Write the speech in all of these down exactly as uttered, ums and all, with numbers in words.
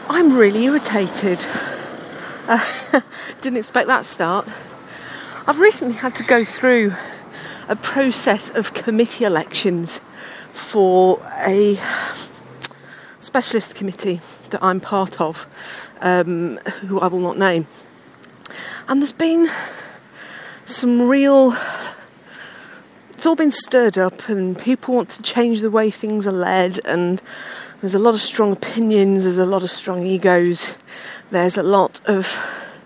I'm really irritated. Uh, didn't expect that start. I've recently had to go through a process of committee elections for a specialist committee that I'm part of, um, who I will not name. And there's been some real... It's all been stirred up and people want to change the way things are led, and there's a lot of strong opinions, there's a lot of strong egos, there's a lot of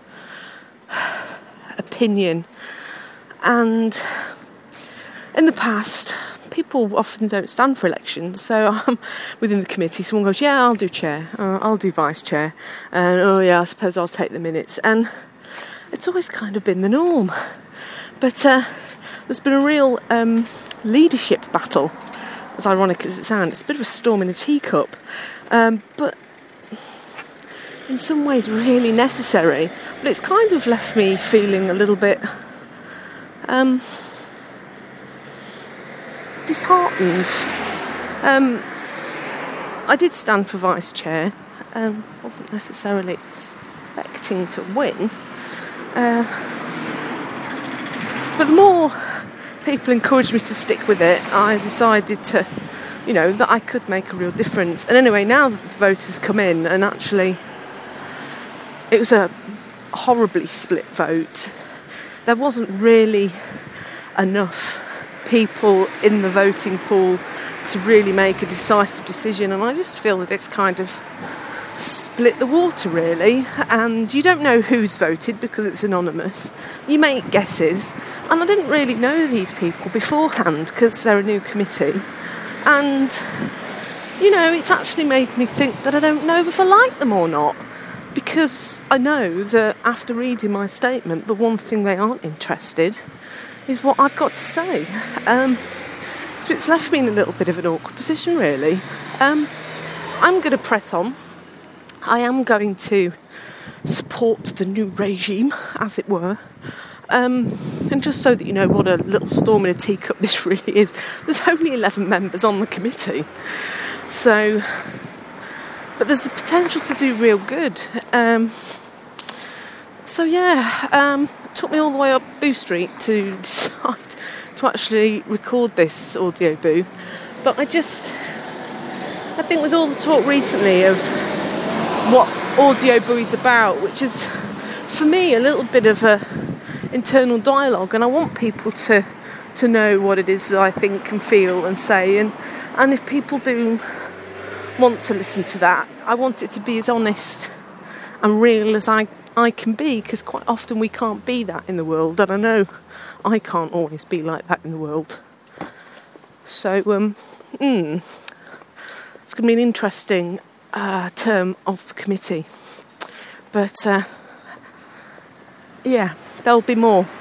opinion. And in the past, people often don't stand for elections, so I'm within the committee, someone goes, yeah, I'll do chair, uh, I'll do vice chair, and oh yeah, I suppose I'll take the minutes. And it's always kind of been the norm. But uh, there's been a real um, leadership battle, as ironic as it sounds. It's a bit of a storm in a teacup, um, but in some ways really necessary. But it's kind of left me feeling a little bit um, disheartened. Um, I did stand for vice chair. Um, wasn't necessarily expecting to win. Uh, But the more people encouraged me to stick with it, I decided to, you know, that I could make a real difference. And anyway, now that the vote has come in, and actually it was a horribly split vote, there wasn't really enough people in the voting pool to really make a decisive decision. And I just feel that it's kind of split the water, really, and you don't know who's voted because it's anonymous. You make guesses, and I didn't really know these people beforehand because they're a new committee, and you know, it's actually made me think that I don't know if I like them or not, because I know that after reading my statement, the one thing they aren't interested is what I've got to say. Um, so it's left me in a little bit of an awkward position, really. Um, I'm going to press on. I am going to support the new regime, as it were. Um, and just so that you know what a little storm in a teacup this really is, there's only eleven members on the committee. So, but there's the potential to do real good. Um, so yeah, um, it took me all the way up Boo Street to decide to actually record this audio boo. But I just, I think with all the talk recently of what audio boo is about, which is for me a little bit of a internal dialogue, and I want people to to know what it is that I think and feel and say, and and if people do want to listen to that, I want it to be as honest and real as I, I can be, because quite often we can't be that in the world, and I know I can't always be like that in the world. So um mm, it's going to be an interesting Uh, term of the committee, but uh, yeah, there'll be more.